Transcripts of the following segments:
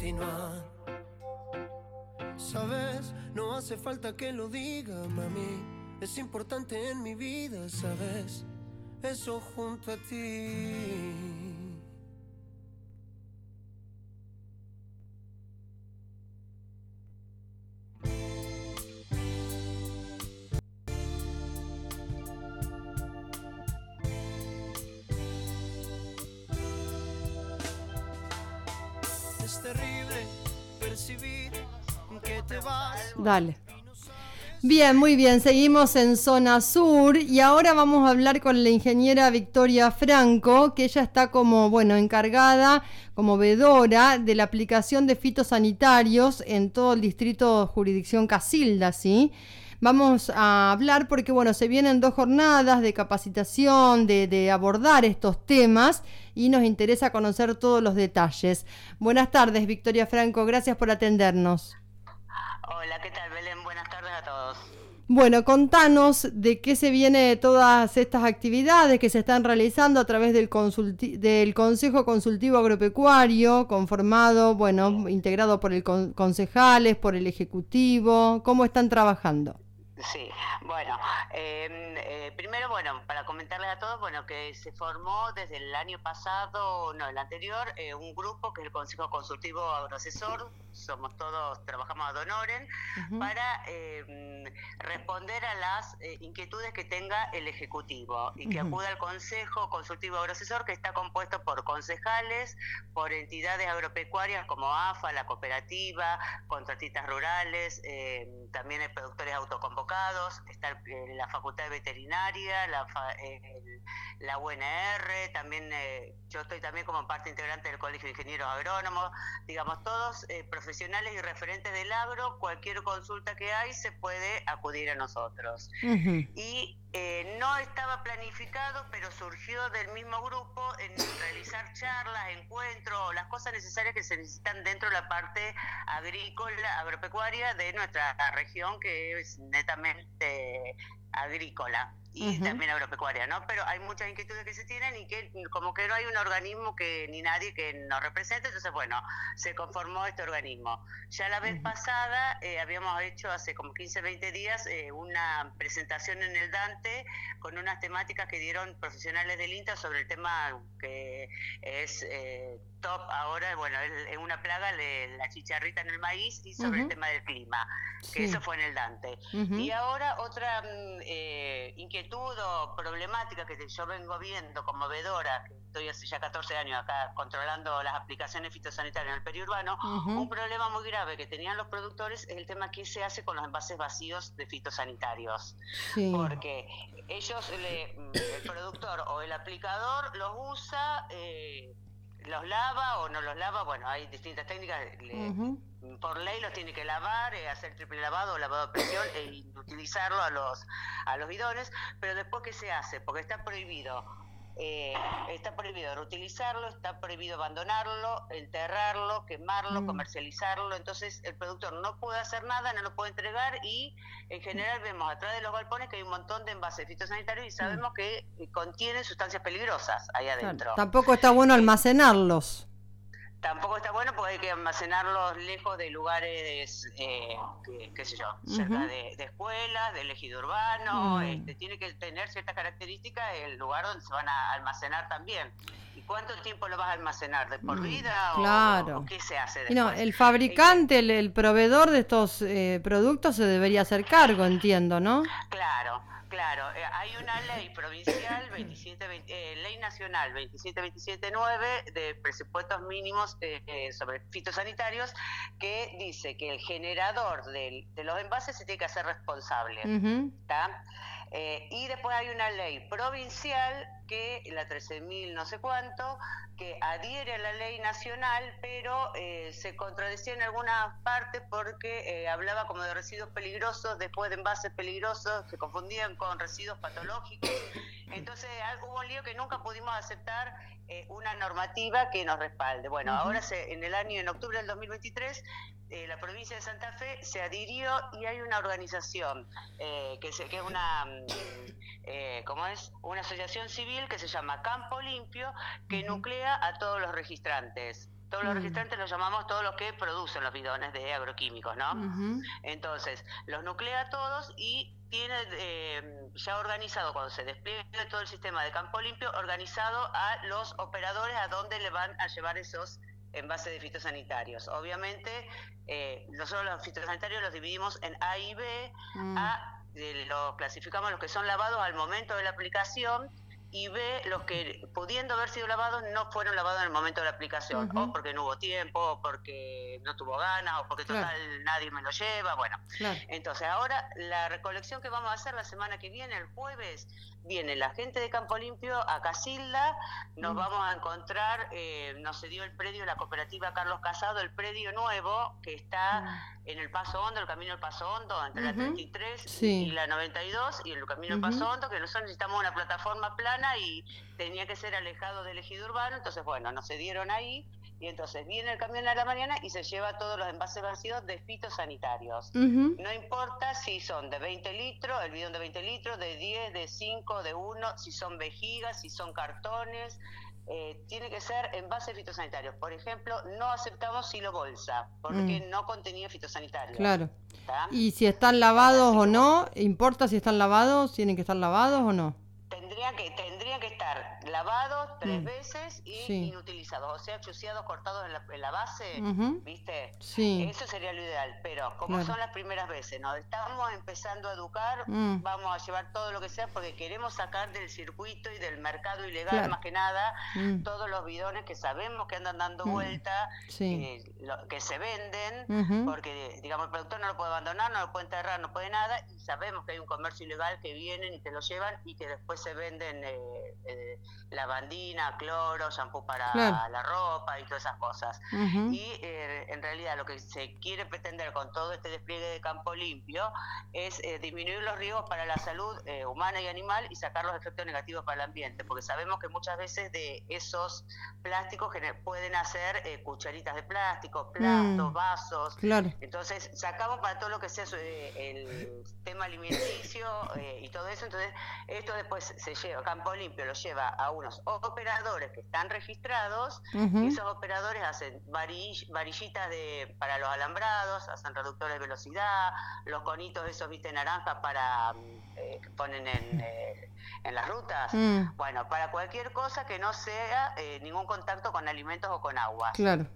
continuar. Sabes, no hace falta que lo diga, mami. Es importante en mi vida, sabes, eso junto a ti. Es terrible percibir que te vas. Dale. Bien, muy bien, seguimos en Zona Sur y ahora vamos a hablar con la ingeniera Victoria Franco, que ella está como, encargada, como vedora de la aplicación de fitosanitarios en todo el distrito jurisdicción Casilda, ¿sí? Vamos a hablar porque, se vienen 2 jornadas de capacitación, de abordar estos temas y nos interesa conocer todos los detalles. Buenas tardes, Victoria Franco, gracias por atendernos. Hola, ¿qué tal, Belén? Buenas tardes a todos. Bueno, contanos de qué se viene todas estas actividades que se están realizando a través del Consejo Consultivo Agropecuario, conformado, integrado por el concejales, por el Ejecutivo. ¿Cómo están trabajando? Sí, primero, para comentarles a todos, que se formó desde el año pasado, el anterior, un grupo que es el Consejo Consultivo Agroasesor, trabajamos ad honorem, para responder a las inquietudes que tenga el Ejecutivo y que acuda al Consejo Consultivo Agroasesor, que está compuesto por concejales, por entidades agropecuarias como AFA, la cooperativa, contratistas rurales, también hay productores autoconvocados, está la Facultad de Veterinaria, la UNR, también yo estoy también como parte integrante del Colegio de Ingenieros Agrónomos, digamos, todos profesionales y referentes del agro. Cualquier consulta que hay se puede acudir a nosotros. Y no estaba planificado, pero surgió del mismo grupo en realizar charlas, encuentros, las cosas necesarias que se necesitan dentro de la parte agrícola, agropecuaria de nuestra región, que es netamente agrícola y también agropecuaria, ¿no? Pero hay muchas inquietudes que se tienen y que como que no hay un organismo ni nadie que nos represente, entonces se conformó este organismo. Ya la vez pasada habíamos hecho hace como 15, 20 días una presentación en el Dante con unas temáticas que dieron profesionales del INTA sobre el tema que es top ahora, es una plaga, la chicharrita en el maíz, y sobre el tema del clima, que eso fue en el Dante. Y ahora otra inquietud o problemática que yo vengo viendo como vedora, que estoy hace ya 14 años acá controlando las aplicaciones fitosanitarias en el periurbano, un problema muy grave que tenían los productores es el tema qué se hace con los envases vacíos de fitosanitarios. Porque ellos, el productor o el aplicador los usa, los lava o no los lava, hay distintas técnicas, por ley los tiene que lavar, hacer triple lavado o lavado de presión e utilizarlo a los bidones, pero después ¿qué se hace? Porque está prohibido reutilizarlo, está prohibido abandonarlo, enterrarlo, quemarlo, comercializarlo. Entonces el productor no puede hacer nada, no lo puede entregar, y en general vemos atrás de los galpones que hay un montón de envases fitosanitarios y sabemos que contienen sustancias peligrosas ahí adentro. Tampoco está bueno almacenarlos. Tampoco está bueno porque hay que almacenarlos lejos de lugares, cerca de escuelas, del ejido urbano. Tiene que tener ciertas características el lugar donde se van a almacenar también. ¿Y cuánto tiempo lo vas a almacenar? ¿De por vida? Claro. ¿O qué se hace después? El fabricante, el proveedor de estos productos se debería hacer cargo, entiendo, ¿no? Claro. Hay una ley provincial, ley nacional 27.9 de presupuestos mínimos sobre fitosanitarios, que dice que el generador de los envases se tiene que hacer responsable. ¿Tá? Y después hay una ley provincial, que la 13.000 no sé cuánto, que adhiere a la ley nacional, pero se contradecía en algunas partes porque hablaba como de residuos peligrosos, después de envases peligrosos, se confundían con residuos patológicos. Entonces hubo un lío que nunca pudimos aceptar una normativa que nos respalde. Ahora en octubre del 2023, la provincia de Santa Fe se adhirió y hay una organización que es una una asociación civil que se llama Campo Limpio, que nuclea a todos los registrantes Todos los registrantes los llamamos todos los que producen los bidones de agroquímicos, ¿no? Entonces, los nuclea a todos y tiene ya organizado, cuando se despliegue todo el sistema de campo limpio, organizado a los operadores a dónde le van a llevar esos envases de fitosanitarios. Obviamente, nosotros los fitosanitarios los dividimos en A y B. A, los clasificamos los que son lavados al momento de la aplicación, y B, los que pudiendo haber sido lavados no fueron lavados en el momento de la aplicación, o porque no hubo tiempo, o porque no tuvo ganas, o porque total nadie me lo lleva, bueno. Entonces ahora la recolección que vamos a hacer la semana que viene, el jueves, viene la gente de Campo Limpio a Casilda, nos vamos a encontrar, nos cedió el predio de la cooperativa Carlos Casado, el predio nuevo que está en el Paso Hondo, el camino del Paso Hondo, entre la 33 y la 92, y el camino del Paso Hondo, que nosotros necesitamos una plataforma plana y tenía que ser alejado del ejido urbano. Entonces, bueno, nos cedieron ahí, y entonces viene el camión a la mañana y se lleva todos los envases vacíos de fitosanitarios. No importa si son de 20 litros, el bidón de 20 litros, de 10, de 5, de 1, si son vejigas, si son cartones, tiene que ser envases fitosanitarios. Por ejemplo, no aceptamos silo bolsa, porque no contenía fitosanitarios. Claro. ¿Y si están lavados o no? ¿Importa si están lavados? ¿Tienen que estar lavados o no? Tendrían que estar lavados 3 veces y inutilizados, o sea, chuceados, cortados en la base, ¿viste? Eso sería lo ideal, pero como son las primeras veces, nos estamos empezando a educar, vamos a llevar todo lo que sea, porque queremos sacar del circuito y del mercado ilegal, más que nada, todos los bidones que sabemos que andan dando vuelta, que se venden, porque, digamos, el productor no lo puede abandonar, no lo puede enterrar, no puede nada, y sabemos que hay un comercio ilegal que vienen y te lo llevan y que después se venden lavandina, cloro, shampoo para la ropa y todas esas cosas. Y en realidad lo que se quiere pretender con todo este despliegue de Campo Limpio es disminuir los riesgos para la salud humana y animal y sacar los efectos negativos para el ambiente, porque sabemos que muchas veces de esos plásticos pueden hacer cucharitas de plástico, platos, vasos. Entonces sacamos para todo lo que sea el tema alimenticio y todo eso. Entonces esto después se lleva, Campo Limpio lo lleva a unos operadores que están registrados, y esos operadores hacen varillitas para los alambrados, hacen reductores de velocidad, los conitos esos, viste, naranja para que ponen en las rutas, bueno, para cualquier cosa que no sea ningún contacto con alimentos o con agua.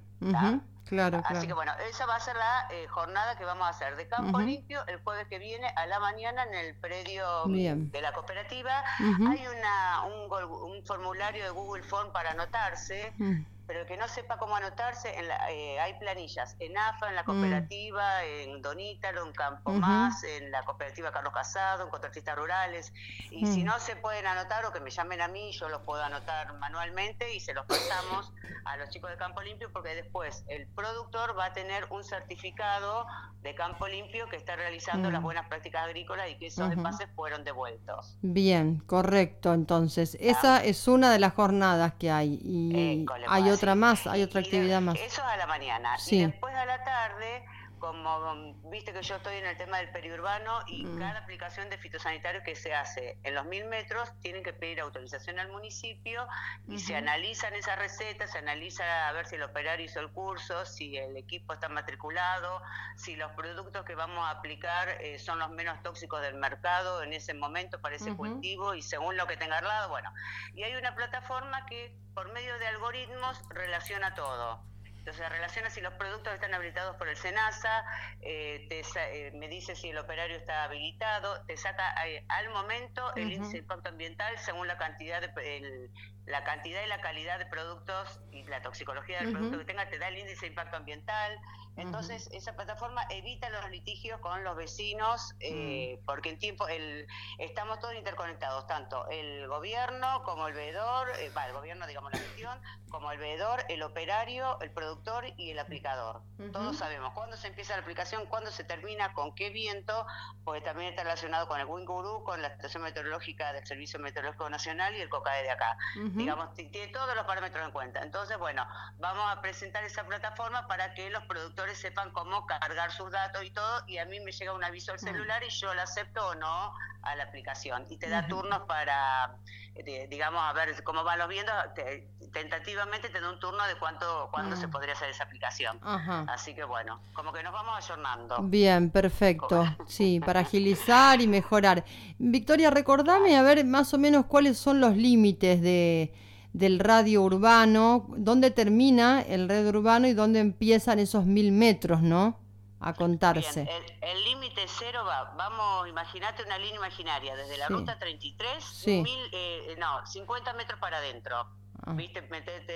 Así que bueno, esa va a ser la jornada que vamos a hacer de Campo Limpio el jueves que viene a la mañana en el predio de la cooperativa. Hay un formulario de Google Form para anotarse, pero el que no sepa cómo anotarse, hay planillas en AFA, en la cooperativa, en Donítalo, en Campo Más, en la cooperativa Carlos Casado, en Contratistas Rurales, y si no se pueden anotar, o que me llamen a mí, yo los puedo anotar manualmente y se los pasamos a los chicos de Campo Limpio, porque después el productor va a tener un certificado de Campo Limpio que está realizando las buenas prácticas agrícolas y que esos envases fueron devueltos. Bien, correcto. Entonces, esa es una de las jornadas que hay, y hay otra más, hay otra actividad más. Eso es a la mañana. Y después a la tarde, como viste que yo estoy en el tema del periurbano, y cada aplicación de fitosanitario que se hace en los 1000 metros tienen que pedir autorización al municipio, y se analizan esas recetas, se analiza a ver si el operario hizo el curso, si el equipo está matriculado, si los productos que vamos a aplicar son los menos tóxicos del mercado en ese momento para ese cultivo, y según lo que tenga al lado, bueno. Y hay una plataforma que por medio de algoritmos relaciona todo. Entonces relaciona si los productos están habilitados por el SENASA, me dice si el operario está habilitado, te saca al momento el índice de impacto ambiental según la cantidad y la calidad de productos y la toxicología del producto que tenga, te da el índice de impacto ambiental. Entonces esa plataforma evita los litigios con los vecinos, porque en tiempo estamos todos interconectados, tanto el gobierno como el veedor, el gobierno, digamos, la gestión, como el veedor, el operario, el productor y el aplicador. Todos sabemos cuándo se empieza la aplicación, cuándo se termina, con qué viento, porque también está relacionado con el WinGuru, con la estación meteorológica del Servicio Meteorológico Nacional y el COCAE de acá. Digamos, tiene todos los parámetros en cuenta. Entonces, bueno, vamos a presentar esa plataforma para que los productores sepan cómo cargar sus datos y todo, y a mí me llega un aviso al celular y yo lo acepto o no a la aplicación, y te da turnos para digamos, a ver cómo van los vientos, tentativamente tener un turno de cuándo se podría hacer esa aplicación. Ajá. Así que bueno, como que nos vamos ayornando. Bien, perfecto. Sí, para agilizar y mejorar. Victoria, recordame a ver más o menos cuáles son los límites del radio urbano, dónde termina el radio urbano y dónde empiezan esos 1000 metros, ¿no? A contarse. Bien, el límite cero vamos, imagínate una línea imaginaria, desde la ruta 33, 50 metros para adentro. Viste, metete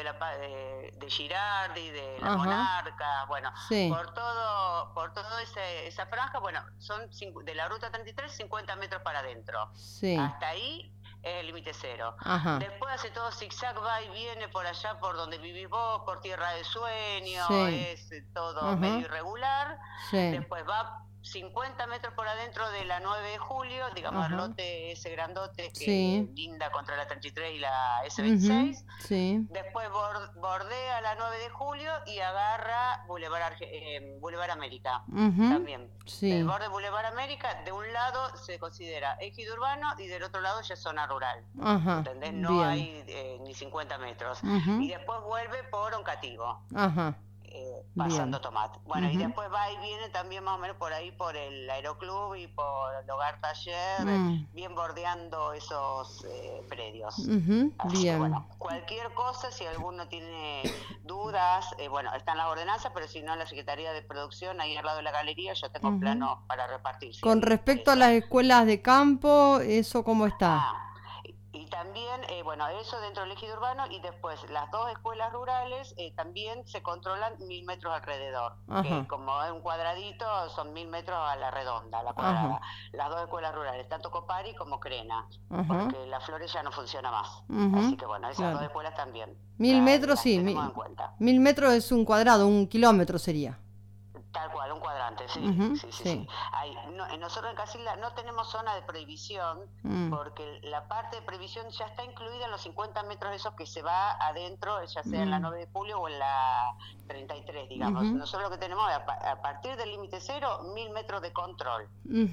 de Girardi, de La Monarca, bueno, por todo esa franja, bueno, son de la ruta 33, 50 metros para adentro. Hasta ahí es el límite cero. Después hace todo zigzag, va y viene por allá por donde vivís vos, por Tierra de Sueño, es todo medio irregular. Después va 50 metros por adentro de la 9 de julio, digamos, el lote ese grandote que linda contra la 33 y la S26. Después bordea la 9 de julio y agarra Boulevard América. También. El borde Boulevard América, de un lado se considera ejido urbano y del otro lado ya es zona rural. ¿Entendés? No hay ni 50 metros. Y después vuelve por Oncativo. Pasando Tomate. Bueno, y después va y viene también más o menos por ahí, por el Aeroclub y por el Hogar Taller, bien bordeando esos predios. Así que, bueno, cualquier cosa, si alguno tiene dudas, bueno, están las ordenanzas, pero si no, en la Secretaría de Producción, ahí al lado de la galería, yo tengo planos para repartir. Con respecto a las escuelas de campo, ¿eso cómo está? Y también, bueno, eso dentro del ejido urbano, y después las dos escuelas rurales también se controlan 1000 metros alrededor, que como es un cuadradito, son 1000 metros a la redonda, a la cuadrada. Las dos escuelas rurales, tanto Copari como Crena, porque la Flores ya no funciona más. Así que bueno, esas dos escuelas también. 1000 metros, sí. 1000 metros es un cuadrado, 1 kilómetro sería. Tal cual, un cuadrante, sí. Nosotros en Casilda no tenemos zona de prohibición, porque la parte de prohibición ya está incluida en los 50 metros esos que se va adentro, ya sea en la 9 de julio o en la 33, digamos. Nosotros lo que tenemos es, a partir del límite cero, 1000 metros de control.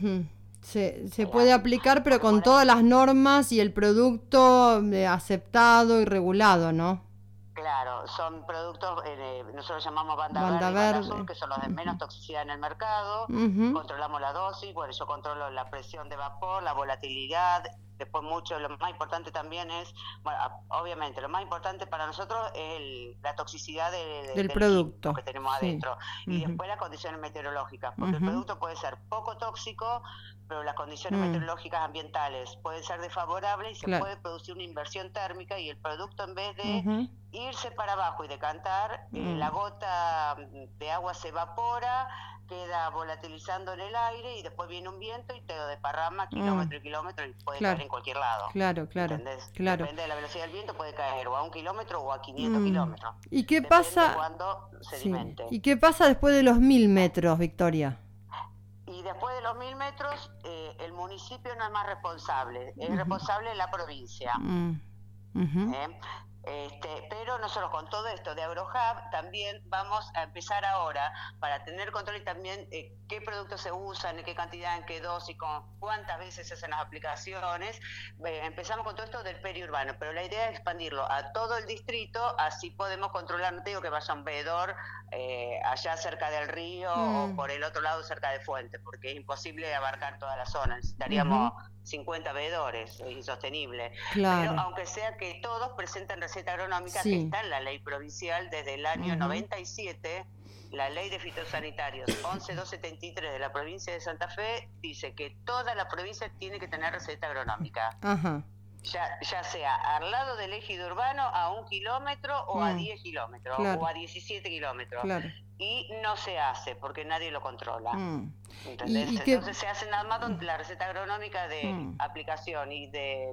Se puede aplicar, pero con todas las normas y el producto aceptado y regulado, ¿no? Claro, son productos, nosotros llamamos banda verde y banda azul, que son los de menos toxicidad en el mercado. Controlamos la dosis, bueno, yo controlo la presión de vapor, la volatilidad. Después lo más importante también es, bueno, obviamente, lo más importante para nosotros es la toxicidad del producto que tenemos adentro. Y después las condiciones meteorológicas, porque el producto puede ser poco tóxico, pero las condiciones meteorológicas ambientales pueden ser desfavorables y se puede producir una inversión térmica, y el producto, en vez de irse para abajo y decantar, la gota de agua se evapora, queda volatilizando en el aire, y después viene un viento y te lo desparrama kilómetro y kilómetro, y puede caer en cualquier lado. ¿Entendés? Depende de la velocidad del viento, puede caer o a 1 kilómetro o a 500 kilómetros. ¿Y qué pasa cuando sedimente? ¿Y qué pasa después de los 1000 metros, Victoria? Y después de los 1000 metros, el municipio no es más responsable, es responsable la provincia. Pero nosotros, con todo esto de AgroHub, también vamos a empezar ahora, para tener control, y también qué productos se usan, en qué cantidad, en qué dosis, con cuántas veces se hacen las aplicaciones. Empezamos con todo esto del periurbano, pero la idea es expandirlo a todo el distrito, así podemos controlar. No te digo que vaya un veedor allá cerca del río o por el otro lado cerca de Fuente, porque es imposible abarcar toda la zona, necesitaríamos 50 veedores, es insostenible. Pero aunque sea que todos presenten receta agronómica, que está en la ley provincial desde el año 97, la ley de fitosanitarios 11273 de la provincia de Santa Fe dice que toda la provincia tiene que tener receta agronómica. Ya sea al lado del ejido urbano, a 1 kilómetro o a 10 kilómetros o a 17 kilómetros. Y no se hace porque nadie lo controla. ¿Entendés? Entonces se hace nada más con la receta agronómica de aplicación y de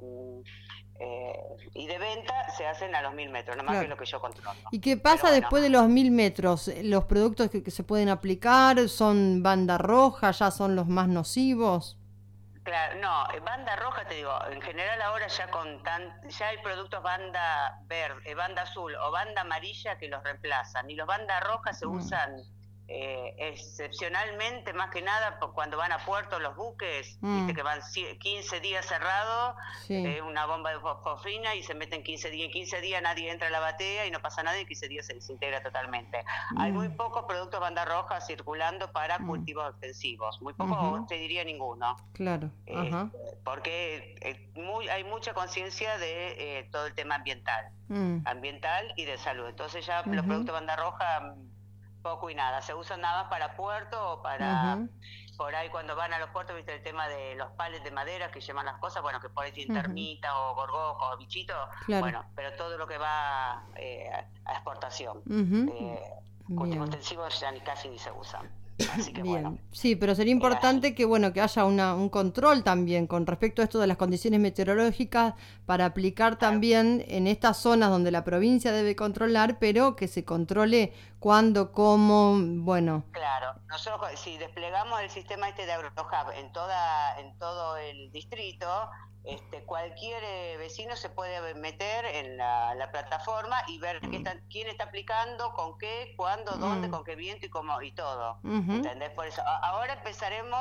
venta, se hacen a los 1000 metros, nada más que lo que yo controlo. ¿Y qué pasa después de los 1000 metros? ¿Los productos que se pueden aplicar son banda roja, ya son los más nocivos? Claro, no, banda roja, te digo, en general ahora ya hay productos banda verde, banda azul o banda amarilla que los reemplazan, y los bandas rojas se usan excepcionalmente, más que nada, cuando van a puerto los buques, viste que van 15 días cerrados, una bomba de fosforina y se meten 15 días. En 15 días nadie entra a la batea y no pasa nada y en 15 días se desintegra totalmente. Hay muy pocos productos banda roja circulando para cultivos extensivos, muy poco, te diría ninguno. Claro. Porque hay mucha conciencia de todo el tema ambiental y de salud. Entonces ya los productos banda roja poco y nada, se usan nada más para puerto o para por ahí cuando van a los puertos, viste el tema de los palets de madera que llevan las cosas, bueno, que por ahí tienen termita o gorgojo o bichito, bueno, pero todo lo que va a exportación, cultivos extensivos ya casi ni se usan. Así que bien, bueno. sí, pero sería importante que haya un control también con respecto a esto de las condiciones meteorológicas para aplicar también en estas zonas donde la provincia debe controlar, pero que se controle cuándo, cómo, bueno. Claro, nosotros si desplegamos el sistema de AgroHub en todo el distrito, cualquier vecino se puede meter en la plataforma y ver quién está aplicando, con qué, cuándo, dónde, con qué viento y cómo y todo. ¿Entendés? Por eso ahora empezaremos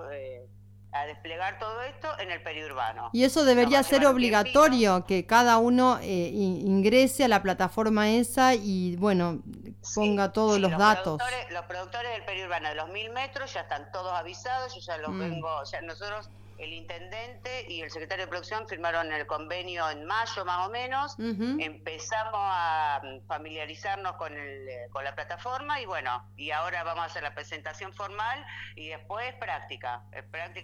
a desplegar todo esto en el periurbano. Y eso debería ser obligatorio, que cada uno ingrese a la plataforma esa y, bueno, ponga todos los datos. Los productores del periurbano de los 1000 metros ya están todos avisados, yo ya los nosotros... El intendente y el secretario de producción firmaron el convenio en mayo más o menos, empezamos a familiarizarnos con la plataforma y bueno, y ahora vamos a hacer la presentación formal y después práctica, es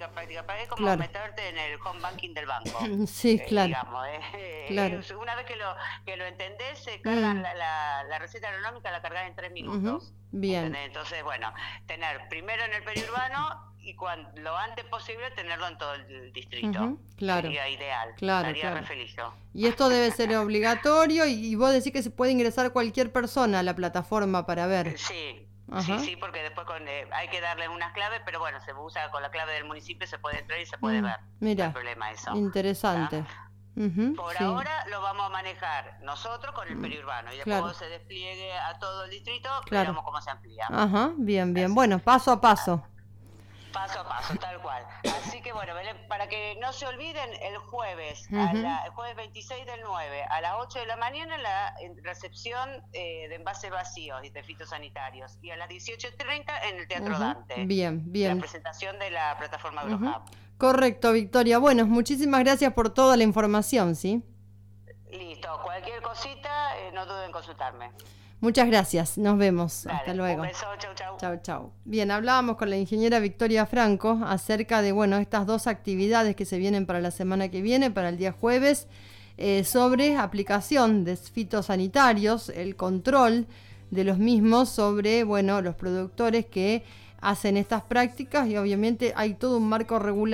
como meterte en el home banking del banco. Sí, claro. Digamos, una vez que lo entendés, se cargan la receta agronómica, la cargas en 3 minutos. Bien. ¿Entendés? Entonces, bueno, tener primero en el periurbano y lo antes posible tenerlo en todo el distrito. Claro. Sería ideal. Claro. Re feliz yo. Y esto debe ser obligatorio y vos decís que se puede ingresar cualquier persona a la plataforma para ver. Sí, porque después hay que darle unas claves, pero bueno, se usa con la clave del municipio, se puede entrar y se puede ver. Mira, no hay problema eso. Interesante. Por ahora lo vamos a manejar nosotros con el periurbano y después se despliegue a todo el distrito, veremos cómo se amplía. Bien. Bueno, paso a paso. Paso a paso, tal cual. Así que bueno, Belén, para que no se olviden, el jueves 26 del 9 a las 8 de la mañana la recepción de envases vacíos y de fitosanitarios y a las 18:30 en el Teatro Dante. Bien. La presentación de la plataforma AgroHub. Correcto, Victoria. Bueno, muchísimas gracias por toda la información, ¿sí? Listo. Cualquier cosita, no duden en consultarme. Muchas gracias, nos vemos. Dale, hasta luego. Un beso, chau. Bien, hablábamos con la ingeniera Victoria Franco acerca de, estas dos actividades que se vienen para la semana que viene, para el día jueves, sobre aplicación de fitosanitarios, el control de los mismos sobre, los productores que hacen estas prácticas y obviamente hay todo un marco regular